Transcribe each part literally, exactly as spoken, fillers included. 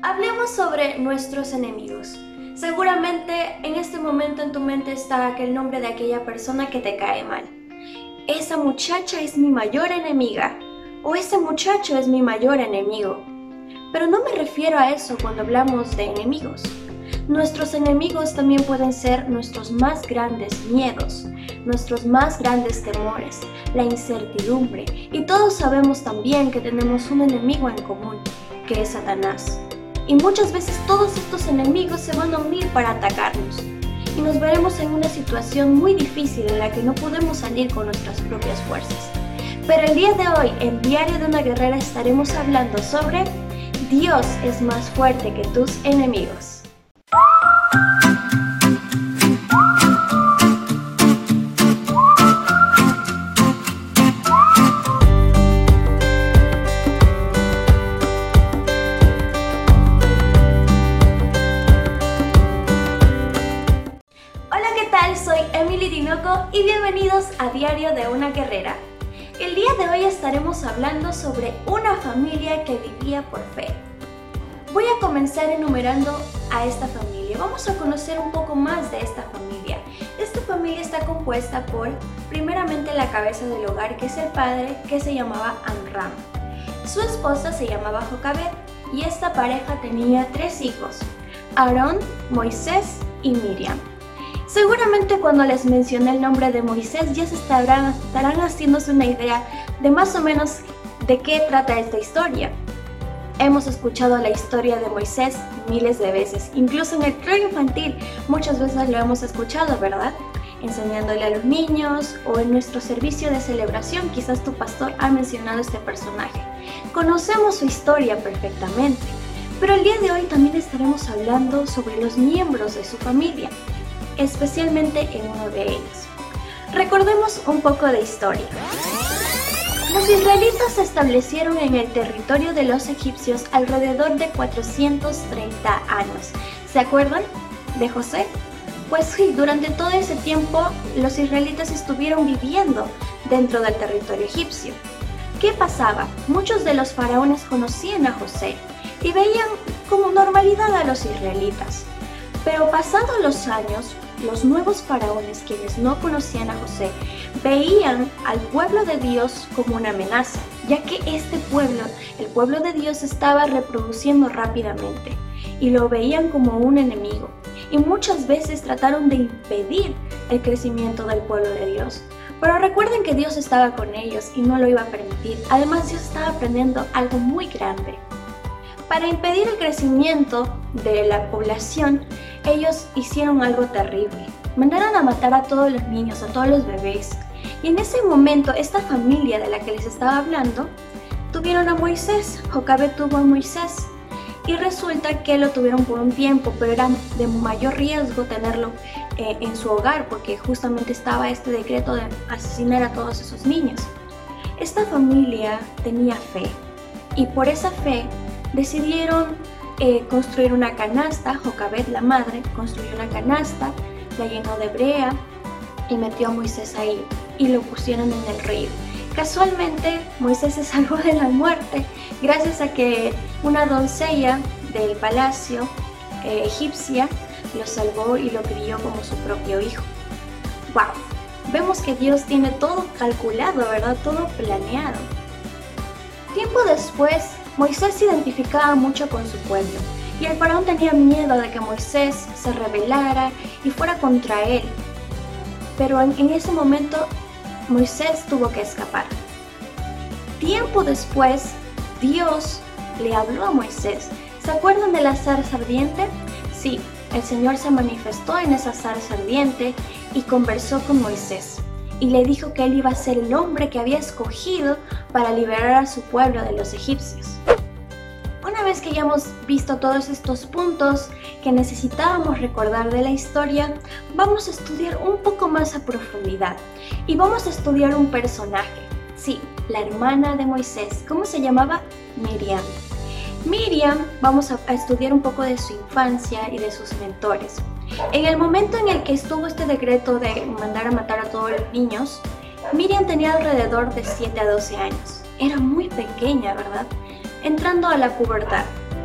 Hablemos sobre nuestros enemigos. Seguramente en este momento en tu mente está aquel nombre de aquella persona que te cae mal. Esa muchacha es mi mayor enemiga o ese muchacho es mi mayor enemigo. Pero no me refiero a eso cuando hablamos de enemigos. Nuestros enemigos también pueden ser nuestros más grandes miedos, nuestros más grandes temores, la incertidumbre. Y todos sabemos también que tenemos un enemigo en común, que es Satanás. Y muchas veces todos estos enemigos se van a unir para atacarnos. Y nos veremos en una situación muy difícil en la que no podemos salir con nuestras propias fuerzas. Pero el día de hoy, en Diario de una Guerrera, estaremos hablando sobre Dios es más fuerte que tus enemigos. Hola, ¿qué tal? Soy Emily Tinoco y bienvenidos a Diario de una Guerrera. El día de hoy estaremos hablando sobre una familia que vivía por fe. Voy a comenzar enumerando a esta familia. Vamos a conocer un poco más de esta familia. Esta familia está compuesta por, primeramente, la cabeza del hogar, que es el padre, que se llamaba Amram. Su esposa se llamaba Jocabed y esta pareja tenía tres hijos: Aarón, Moisés y Miriam. Seguramente cuando les mencioné el nombre de Moisés ya se estarán, estarán haciéndose una idea de más o menos de qué trata esta historia. Hemos escuchado la historia de Moisés miles de veces, incluso en el coro infantil muchas veces lo hemos escuchado, ¿verdad? Enseñándole a los niños o en nuestro servicio de celebración quizás tu pastor ha mencionado este personaje. Conocemos su historia perfectamente, pero el día de hoy también estaremos hablando sobre los miembros de su familia, especialmente en uno de ellos. Recordemos un poco de historia. Los israelitas se establecieron en el territorio de los egipcios alrededor de cuatrocientos treinta años. ¿Se acuerdan de José? Pues sí, durante todo ese tiempo los israelitas estuvieron viviendo dentro del territorio egipcio. ¿Qué pasaba? Muchos de los faraones conocían a José y veían como normalidad a los israelitas. Pero pasados los años, los nuevos faraones, quienes no conocían a José, veían al pueblo de Dios como una amenaza, ya que este pueblo, el pueblo de Dios, se estaba reproduciendo rápidamente y lo veían como un enemigo. Y muchas veces trataron de impedir el crecimiento del pueblo de Dios. Pero recuerden que Dios estaba con ellos y no lo iba a permitir. Además, Dios estaba aprendiendo algo muy grande. Para impedir el crecimiento de la población, ellos hicieron algo terrible. Mandaron a matar a todos los niños, a todos los bebés. Y en ese momento, esta familia de la que les estaba hablando, tuvieron a Moisés. Jocabed tuvo a Moisés. Y resulta que lo tuvieron por un tiempo, pero era de mayor riesgo tenerlo eh, en su hogar, porque justamente estaba este decreto de asesinar a todos esos niños. Esta familia tenía fe, y por esa fe decidieron eh, construir una canasta. Jocabed, la madre, construyó una canasta, la llenó de brea y metió a Moisés ahí y lo pusieron en el río. Casualmente, Moisés se salvó de la muerte gracias a que una doncella del palacio eh, egipcia lo salvó y lo crió como su propio hijo. ¡Wow! Vemos que Dios tiene todo calculado, ¿verdad? Todo planeado. Tiempo después, Moisés se identificaba mucho con su pueblo y el faraón tenía miedo de que Moisés se rebelara y fuera contra él. Pero en, en ese momento Moisés tuvo que escapar. Tiempo después, Dios le habló a Moisés. ¿Se acuerdan de la zarza ardiente? Sí, el Señor se manifestó en esa zarza ardiente y conversó con Moisés. Y le dijo que él iba a ser el hombre que había escogido para liberar a su pueblo de los egipcios. Una vez que ya hemos visto todos estos puntos que necesitábamos recordar de la historia, vamos a estudiar un poco más a profundidad. Y vamos a estudiar un personaje. Sí, la hermana de Moisés. ¿Cómo se llamaba? Miriam. Miriam, vamos a, a estudiar un poco de su infancia y de sus mentores. En el momento en el que estuvo este decreto de mandar a matar a todos los niños, Miriam tenía alrededor de siete a doce años. Era muy pequeña, ¿verdad? Entrando a la pubertad.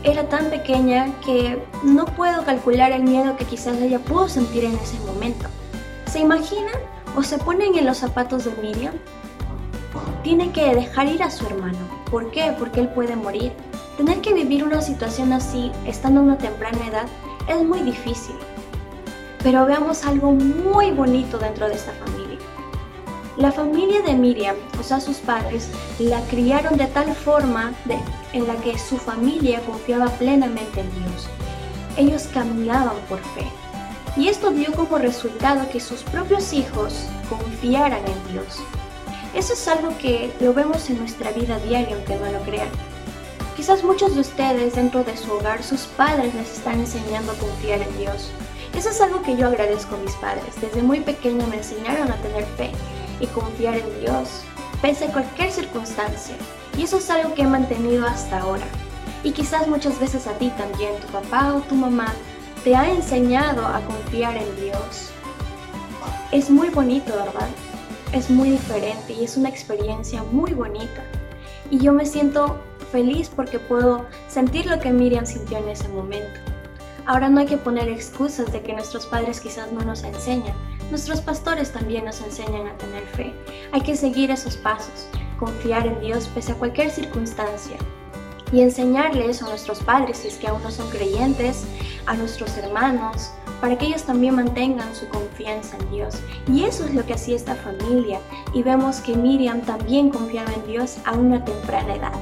Era tan pequeña que no puedo calcular el miedo que quizás ella pudo sentir en ese momento. ¿Se imaginan o se ponen en los zapatos de Miriam? Tiene que dejar ir a su hermano. ¿Por qué? Porque él puede morir. Tener que vivir una situación así, estando a una temprana edad, es muy difícil. Pero veamos algo muy bonito dentro de esta familia. La familia de Miriam, o sea sus padres, la criaron de tal forma de, en la que su familia confiaba plenamente en Dios. Ellos caminaban por fe. Y esto dio como resultado que sus propios hijos confiaran en Dios. Eso es algo que lo vemos en nuestra vida diaria, aunque no lo crean. Quizás muchos de ustedes dentro de su hogar, sus padres les están enseñando a confiar en Dios. Eso es algo que yo agradezco a mis padres. Desde muy pequeño me enseñaron a tener fe y confiar en Dios, pese a cualquier circunstancia. Y eso es algo que he mantenido hasta ahora. Y quizás muchas veces a ti también, tu papá o tu mamá, te ha enseñado a confiar en Dios. Es muy bonito, ¿verdad? Es muy diferente y es una experiencia muy bonita. Y yo me siento feliz porque puedo sentir lo que Miriam sintió en ese momento. Ahora no hay que poner excusas de que nuestros padres quizás no nos enseñan. Nuestros pastores también nos enseñan a tener fe. Hay que seguir esos pasos, confiar en Dios pese a cualquier circunstancia. Y enseñarle eso a nuestros padres si es que aún no son creyentes, a nuestros hermanos, para que ellos también mantengan su confianza en Dios. Y eso es lo que hacía esta familia. Y vemos que Miriam también confiaba en Dios a una temprana edad.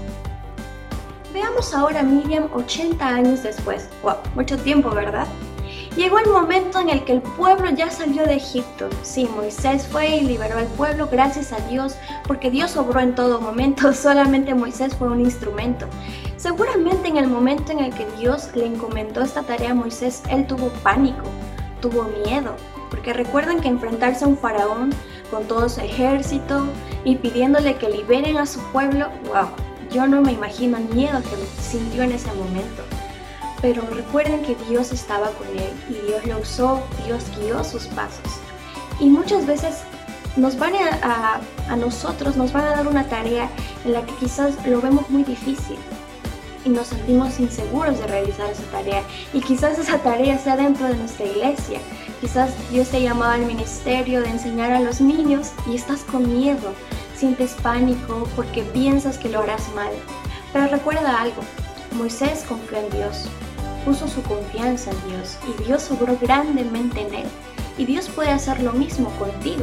Veamos ahora a Miriam ochenta años después. ¡Wow! Mucho tiempo, ¿verdad? Llegó el momento en el que el pueblo ya salió de Egipto. Sí, Moisés fue y liberó al pueblo, gracias a Dios, porque Dios obró en todo momento, solamente Moisés fue un instrumento. Seguramente en el momento en el que Dios le encomendó esta tarea a Moisés, él tuvo pánico, tuvo miedo, porque recuerden que enfrentarse a un faraón con todo su ejército y pidiéndole que liberen a su pueblo, wow, yo no me imagino el miedo que sintió en ese momento. Pero recuerden que Dios estaba con él y Dios lo usó, Dios guió sus pasos. Y muchas veces nos van a, a, a nosotros, nos van a dar una tarea en la que quizás lo vemos muy difícil y nos sentimos inseguros de realizar esa tarea. Y quizás esa tarea sea dentro de nuestra iglesia. Quizás Dios te ha llamado al ministerio de enseñar a los niños y estás con miedo, sientes pánico porque piensas que lo harás mal. Pero recuerda algo, Moisés confió en Dios. Puso su confianza en Dios y Dios obró grandemente en él. Y Dios puede hacer lo mismo contigo.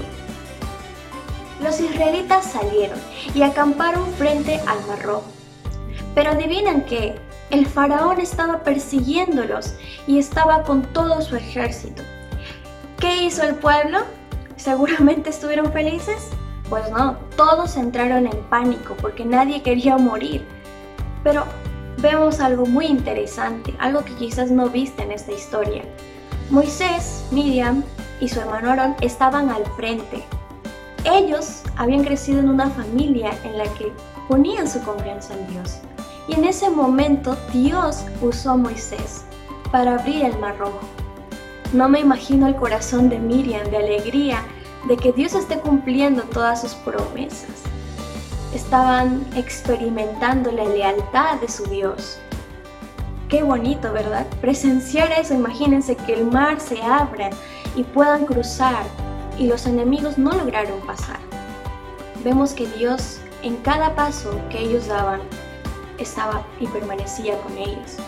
Los israelitas salieron y acamparon frente al Mar Rojo. Pero adivinen qué, el faraón estaba persiguiéndolos y estaba con todo su ejército. ¿Qué hizo el pueblo? ¿Seguramente estuvieron felices? Pues no, todos entraron en pánico porque nadie quería morir. Pero vemos algo muy interesante, algo que quizás no viste en esta historia. Moisés, Miriam y su hermano Aarón estaban al frente. Ellos habían crecido en una familia en la que ponían su confianza en Dios. Y en ese momento Dios usó a Moisés para abrir el Mar Rojo. No me imagino el corazón de Miriam de alegría de que Dios esté cumpliendo todas sus promesas. Estaban experimentando la lealtad de su Dios. Qué bonito, ¿verdad? Presenciar eso, imagínense que el mar se abra y puedan cruzar y los enemigos no lograron pasar. Vemos que Dios en cada paso que ellos daban estaba y permanecía con ellos.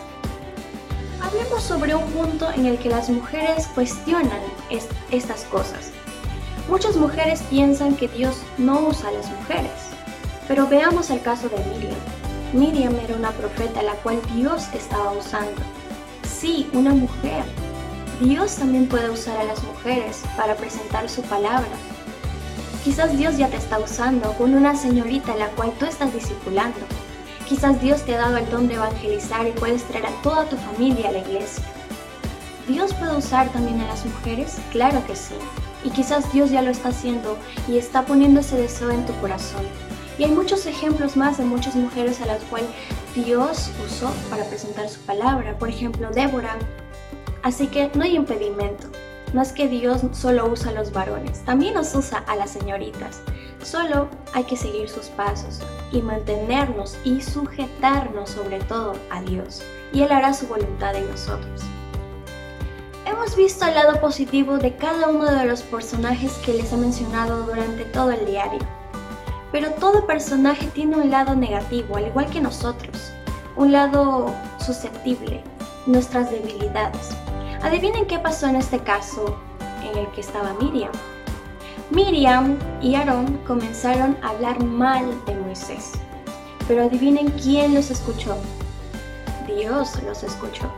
Hablemos sobre un punto en el que las mujeres cuestionan est- estas cosas. Muchas mujeres piensan que Dios no usa a las mujeres. Pero veamos el caso de Miriam. Miriam era una profeta a la cual Dios estaba usando. Sí, una mujer. Dios también puede usar a las mujeres para presentar su palabra. Quizás Dios ya te está usando con una señorita a la cual tú estás discipulando. Quizás Dios te ha dado el don de evangelizar y puedes traer a toda tu familia a la iglesia. ¿Dios puede usar también a las mujeres? Claro que sí. Y quizás Dios ya lo está haciendo y está poniendo ese deseo en tu corazón. Y hay muchos ejemplos más de muchas mujeres a las cuales Dios usó para presentar su palabra. Por ejemplo, Débora. Así que no hay impedimento. No es que Dios solo usa a los varones, también nos usa a las señoritas. Solo hay que seguir sus pasos y mantenernos y sujetarnos sobre todo a Dios, y Él hará su voluntad en nosotros. Hemos visto el lado positivo de cada uno de los personajes que les he mencionado durante todo el diario. Pero todo personaje tiene un lado negativo, al igual que nosotros, un lado susceptible, nuestras debilidades. Adivinen qué pasó en este caso en el que estaba Miriam. Miriam y Aarón comenzaron a hablar mal de Moisés. Pero adivinen quién los escuchó. Dios los escuchó.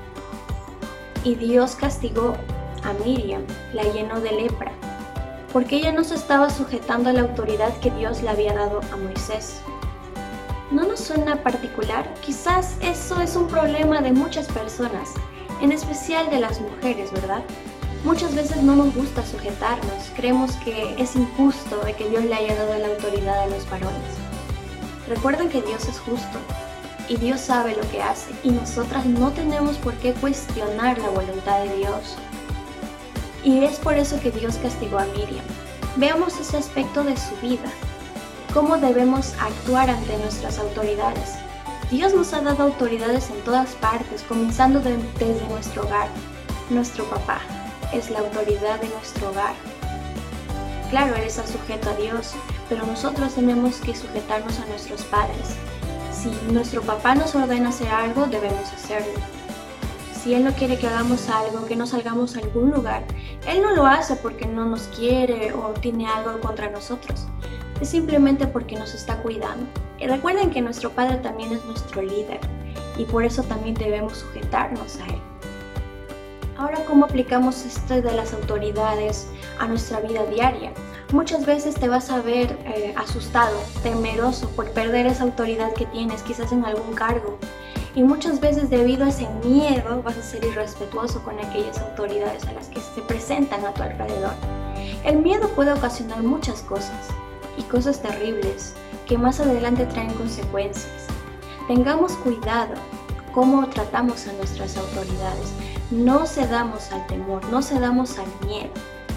Y Dios castigó a Miriam, la llenó de lepra, porque ella no se estaba sujetando a la autoridad que Dios le había dado a Moisés. ¿No nos suena particular? Quizás eso es un problema de muchas personas, en especial de las mujeres, ¿verdad? Muchas veces no nos gusta sujetarnos, creemos que es injusto de que Dios le haya dado la autoridad a los varones. Recuerden que Dios es justo y Dios sabe lo que hace y nosotras no tenemos por qué cuestionar la voluntad de Dios. Y es por eso que Dios castigó a Miriam. Veamos ese aspecto de su vida, cómo debemos actuar ante nuestras autoridades. Dios nos ha dado autoridades en todas partes, comenzando de, desde nuestro hogar. Nuestro papá es la autoridad de nuestro hogar. Claro, Él está sujeto a Dios, pero nosotros tenemos que sujetarnos a nuestros padres. Si nuestro papá nos ordena hacer algo, debemos hacerlo. Si Él no quiere que hagamos algo, que no salgamos a algún lugar, Él no lo hace porque no nos quiere o tiene algo contra nosotros. Es simplemente porque nos está cuidando. Y recuerden que nuestro Padre también es nuestro líder y por eso también debemos sujetarnos a Él. Ahora, ¿cómo aplicamos esto de las autoridades a nuestra vida diaria? Muchas veces te vas a ver eh, asustado, temeroso por perder esa autoridad que tienes, quizás en algún cargo. Y muchas veces debido a ese miedo vas a ser irrespetuoso con aquellas autoridades a las que se presentan a tu alrededor. El miedo puede ocasionar muchas cosas y cosas terribles que más adelante traen consecuencias. Tengamos cuidado cómo tratamos a nuestras autoridades. No cedamos al temor, no cedamos al miedo.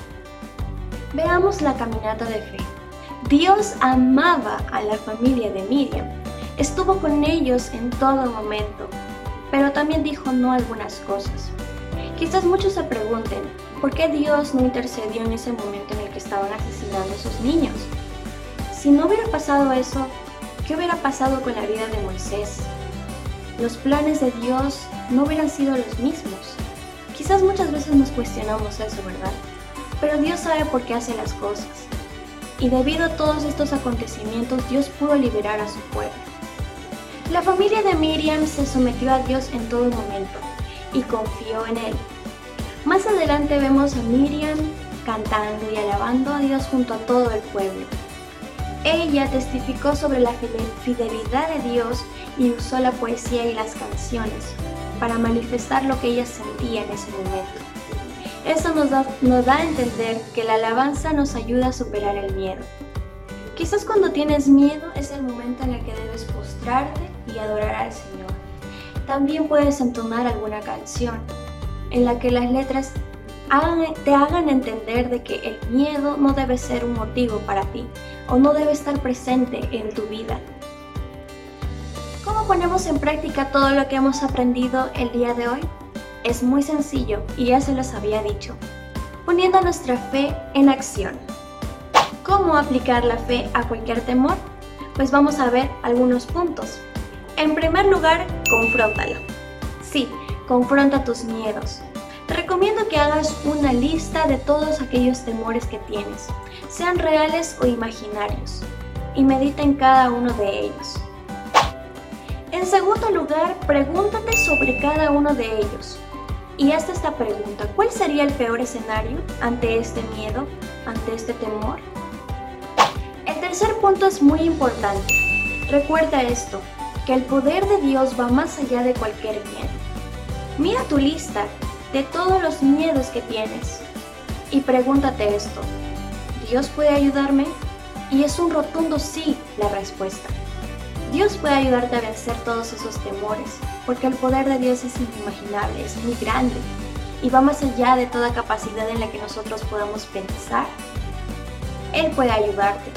Veamos la caminata de fe. Dios amaba a la familia de Miriam. Estuvo con ellos en todo momento, pero también dijo no a algunas cosas. Quizás muchos se pregunten, ¿por qué Dios no intercedió en ese momento en el que estaban asesinando a sus niños? Si no hubiera pasado eso, ¿qué hubiera pasado con la vida de Moisés? Los planes de Dios no hubieran sido los mismos. Quizás muchas veces nos cuestionamos eso, ¿verdad? Pero Dios sabe por qué hace las cosas. Y debido a todos estos acontecimientos, Dios pudo liberar a su pueblo. La familia de Miriam se sometió a Dios en todo momento y confió en Él. Más adelante vemos a Miriam cantando y alabando a Dios junto a todo el pueblo. Ella testificó sobre la fidelidad de Dios y usó la poesía y las canciones para manifestar lo que ella sentía en ese momento. Eso nos da, nos da a entender que la alabanza nos ayuda a superar el miedo. Quizás cuando tienes miedo es el momento en el que debes postrarte y adorar al Señor. También puedes entonar alguna canción en la que las letras hagan, te hagan entender de que el miedo no debe ser un motivo para ti o no debe estar presente en tu vida. ¿Cómo ponemos en práctica todo lo que hemos aprendido el día de hoy? Es muy sencillo y ya se los había dicho, poniendo nuestra fe en acción. ¿Cómo aplicar la fe a cualquier temor? Pues vamos a ver algunos puntos. En primer lugar, confróntalo. Sí, confronta tus miedos. Te recomiendo que hagas una lista de todos aquellos temores que tienes, sean reales o imaginarios, y medita en cada uno de ellos. En segundo lugar, pregúntate sobre cada uno de ellos. Y hazte esta pregunta: ¿cuál sería el peor escenario ante este miedo, ante este temor? El tercer punto es muy importante. Recuerda esto, que el poder de Dios va más allá de cualquier miedo. Mira tu lista de todos los miedos que tienes y pregúntate esto: ¿Dios puede ayudarme? Y es un rotundo sí la respuesta. Dios puede ayudarte a vencer todos esos temores, porque el poder de Dios es inimaginable, es muy grande y va más allá de toda capacidad en la que nosotros podamos pensar. Él puede ayudarte.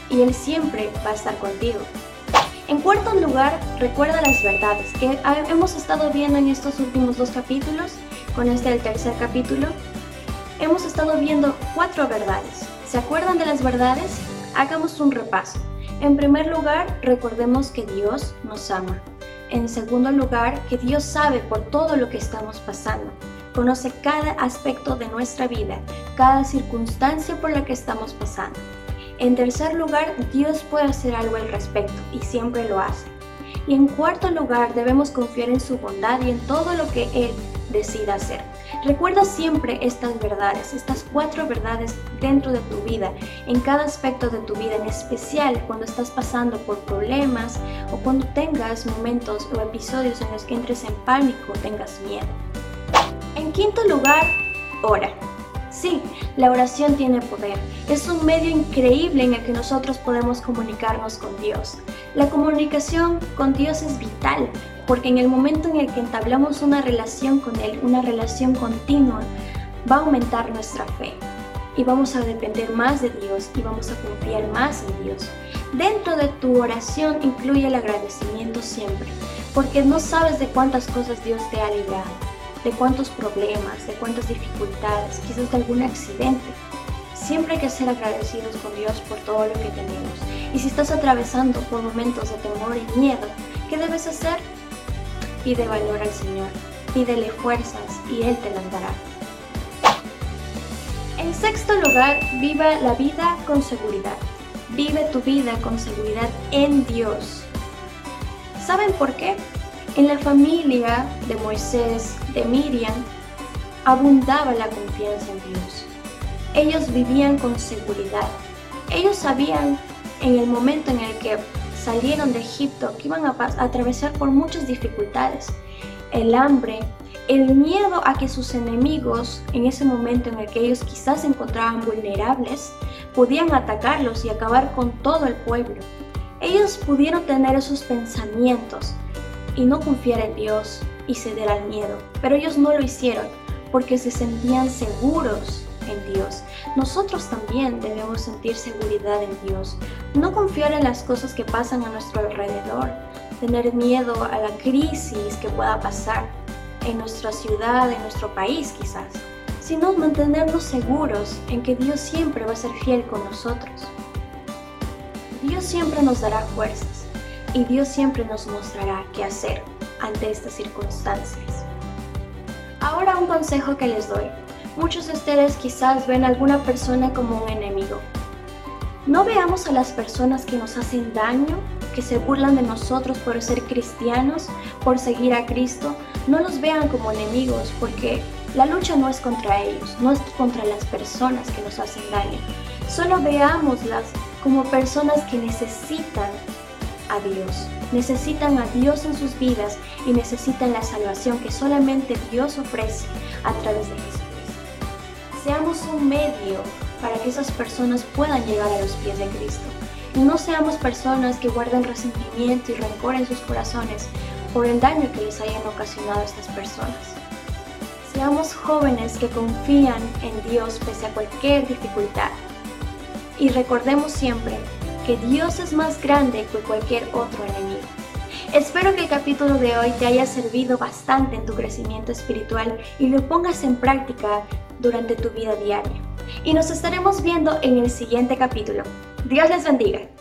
y Él siempre va a estar contigo. En cuarto lugar, recuerda las verdades que hemos estado viendo en estos últimos dos capítulos. Con este el tercer capítulo, hemos estado viendo cuatro verdades. ¿Se acuerdan de las verdades? Hagamos un repaso. En primer lugar, recordemos que Dios nos ama. En segundo lugar, que Dios sabe por todo lo que estamos pasando. Conoce cada aspecto de nuestra vida, cada circunstancia por la que estamos pasando. En tercer lugar, Dios puede hacer algo al respecto y siempre lo hace. Y en cuarto lugar, debemos confiar en su bondad y en todo lo que Él decida hacer. Recuerda siempre estas verdades, estas cuatro verdades dentro de tu vida, en cada aspecto de tu vida, en especial cuando estás pasando por problemas o cuando tengas momentos o episodios en los que entres en pánico o tengas miedo. En quinto lugar, ora. Sí, la oración tiene poder. Es un medio increíble en el que nosotros podemos comunicarnos con Dios. La comunicación con Dios es vital, porque en el momento en el que entablamos una relación con Él, una relación continua, va a aumentar nuestra fe. Y vamos a depender más de Dios y vamos a confiar más en Dios. Dentro de tu oración incluye el agradecimiento siempre, porque no sabes de cuántas cosas Dios te ha librado. De cuántos problemas, de cuántas dificultades, quizás de algún accidente. Siempre hay que ser agradecidos con Dios por todo lo que tenemos. Y si estás atravesando por momentos de temor y miedo, ¿qué debes hacer? Pide valor al Señor, pídele fuerzas y Él te las dará. En sexto lugar, viva la vida con seguridad. Vive tu vida con seguridad en Dios. ¿Saben por qué? En la familia de Moisés, de Miriam, abundaba la confianza en Dios. Ellos vivían con seguridad. Ellos sabían en el momento en el que salieron de Egipto que iban a, a atravesar por muchas dificultades. El hambre, el miedo a que sus enemigos, en ese momento en el que ellos quizás se encontraban vulnerables, podían atacarlos y acabar con todo el pueblo. Ellos pudieron tener esos pensamientos y no confiar en Dios y ceder al miedo, pero ellos no lo hicieron porque se sentían seguros en Dios. Nosotros también debemos sentir seguridad en Dios, no confiar en las cosas que pasan a nuestro alrededor, tener miedo a la crisis que pueda pasar en nuestra ciudad, en nuestro país quizás, sino mantenernos seguros en que Dios siempre va a ser fiel con nosotros. Dios siempre nos dará fuerzas. Y Dios siempre nos mostrará qué hacer ante estas circunstancias. Ahora un consejo que les doy. Muchos de ustedes quizás ven a alguna persona como un enemigo. No veamos a las personas que nos hacen daño, que se burlan de nosotros por ser cristianos, por seguir a Cristo. No los vean como enemigos, porque la lucha no es contra ellos, no es contra las personas que nos hacen daño. Solo veámoslas como personas que necesitan a Dios, necesitan a Dios en sus vidas y necesitan la salvación que solamente Dios ofrece a través de Jesucristo. Seamos un medio para que esas personas puedan llegar a los pies de Cristo. Y no seamos personas que guarden resentimiento y rencor en sus corazones por el daño que les hayan ocasionado a estas personas. Seamos jóvenes que confían en Dios pese a cualquier dificultad. Y recordemos siempre que Dios es más grande que cualquier otro enemigo. Espero que el capítulo de hoy te haya servido bastante en tu crecimiento espiritual y lo pongas en práctica durante tu vida diaria. Y nos estaremos viendo en el siguiente capítulo. Dios les bendiga.